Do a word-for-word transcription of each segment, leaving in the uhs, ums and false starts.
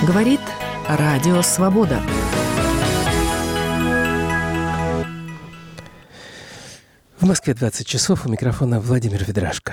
Говорит Радио Свобода. В Москве двадцать часов, у микрофона Владимир Ведрашко.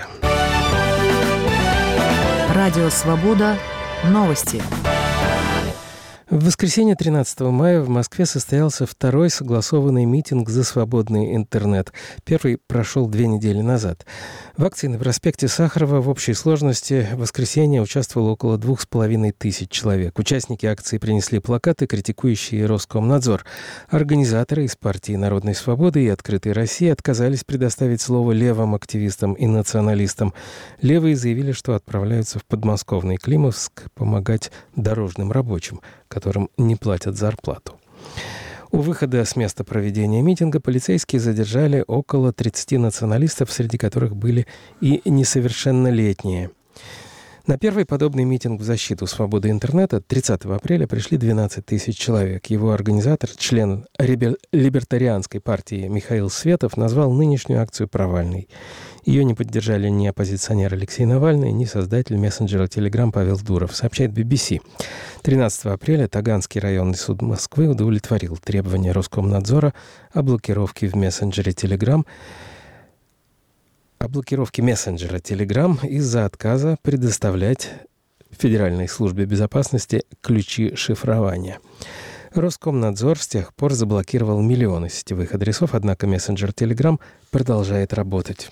Радио Свобода. Новости. В воскресенье тринадцатого мая в Москве состоялся второй согласованный митинг за свободный интернет. Первый прошел две недели назад. В акции на проспекте Сахарова в общей сложности в воскресенье участвовало около двух с половиной тысяч человек. Участники акции принесли плакаты, критикующие Роскомнадзор. Организаторы из партии Народной свободы и Открытой России отказались предоставить слово левым активистам и националистам. Левые заявили, что отправляются в подмосковный Климовск помогать дорожным рабочим, которым не платят зарплату. У выхода с места проведения митинга полицейские задержали около тридцати националистов, среди которых были и несовершеннолетние. На первый подобный митинг в защиту свободы интернета тридцатого апреля пришли двенадцать тысяч человек. Его организатор, член либертарианской партии Михаил Светов, назвал нынешнюю акцию провальной. Ее не поддержали ни оппозиционер Алексей Навальный, ни создатель мессенджера Telegram Павел Дуров, сообщает би би си. тринадцатого апреля Таганский районный суд Москвы удовлетворил требования Роскомнадзора о блокировке в мессенджере Telegram о блокировке мессенджера Telegram из-за отказа предоставлять Федеральной службе безопасности ключи шифрования. Роскомнадзор с тех пор заблокировал миллионы сетевых адресов, однако мессенджер Telegram продолжает работать.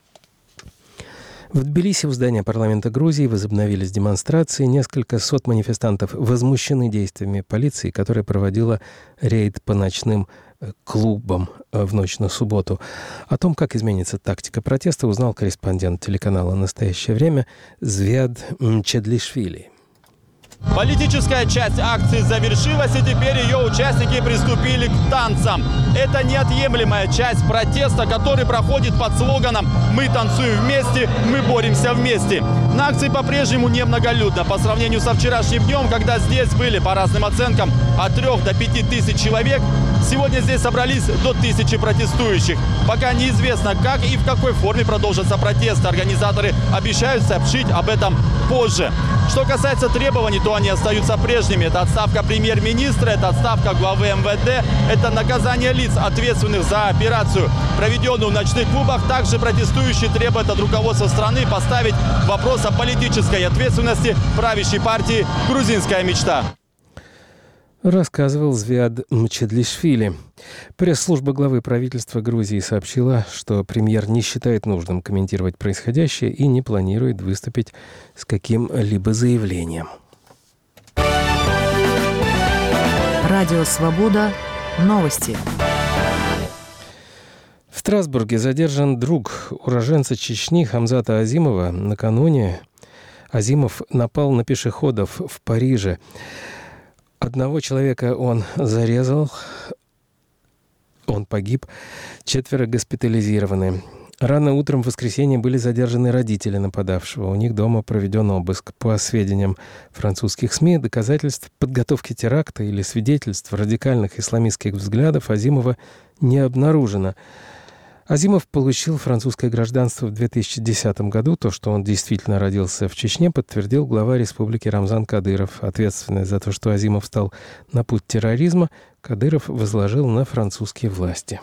В Тбилиси у здания парламента Грузии возобновились демонстрации. Несколько сот манифестантов возмущены действиями полиции, которая проводила рейд по ночным клубам в ночь на субботу. О том, как изменится тактика протеста, узнал корреспондент телеканала «Настоящее время» Звиад Мчедлишвили. Политическая часть акции завершилась, и теперь ее участники приступили к танцам. Это неотъемлемая часть протеста, который проходит под слоганом «Мы танцуем вместе, мы боремся вместе». На акции по-прежнему немноголюдно по сравнению со вчерашним днем, когда здесь были, по разным оценкам, от трёх до пяти тысяч человек. Сегодня здесь собрались до тысячи протестующих. Пока неизвестно, как и в какой форме продолжатся протесты. Организаторы обещают сообщить об этом позже. Что касается требований, то они остаются прежними. Это отставка премьер-министра, это отставка главы эм вэ дэ, это наказание лиц, ответственных за операцию, проведенную в ночных клубах. Также протестующие требуют от руководства страны поставить вопрос о политической ответственности правящей партии «Грузинская мечта». Рассказывал Звиад Мчедлишвили. Пресс-служба главы правительства Грузии сообщила, что премьер не считает нужным комментировать происходящее и не планирует выступить с каким-либо заявлением. Радио Свобода. Новости. В Страсбурге задержан друг уроженца Чечни Хамзата Азимова. Накануне Азимов напал на пешеходов в Париже. Одного человека он зарезал, он погиб, четверо госпитализированы. Рано утром в воскресенье были задержаны родители нападавшего. У них дома проведен обыск. По сведениям французских СМИ, доказательств подготовки теракта или свидетельств радикальных исламистских взглядов Азимова не обнаружено. Азимов получил французское гражданство в две тысячи десятом году. То, что он действительно родился в Чечне, подтвердил глава республики Рамзан Кадыров. Ответственность за то, что Азимов стал на путь терроризма, Кадыров возложил на французские власти.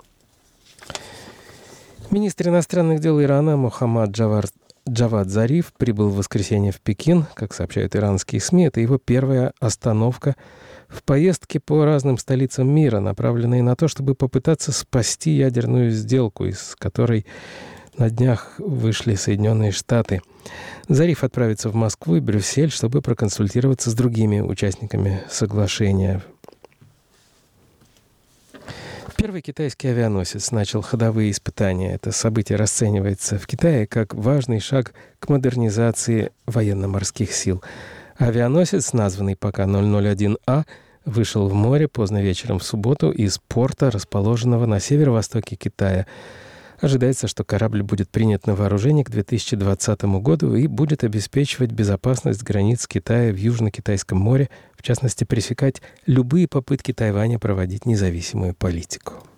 Министр иностранных дел Ирана Мохаммад Джавад, Джавад Зариф прибыл в воскресенье в Пекин. Как сообщают иранские СМИ, это его первая остановка в поездке по разным столицам мира, направленной на то, чтобы попытаться спасти ядерную сделку, из которой на днях вышли Соединенные Штаты. Зариф отправится в Москву и Брюссель, чтобы проконсультироваться с другими участниками соглашения. Первый китайский авианосец начал ходовые испытания. Это событие расценивается в Китае как важный шаг к модернизации военно-морских сил. Авианосец, названный пока ноль ноль один А, вышел в море поздно вечером в субботу из порта, расположенного на северо-востоке Китая. Ожидается, что корабль будет принят на вооружение к две тысячи двадцатому году и будет обеспечивать безопасность границ Китая в Южно-Китайском море, в частности, пресекать любые попытки Тайваня проводить независимую политику.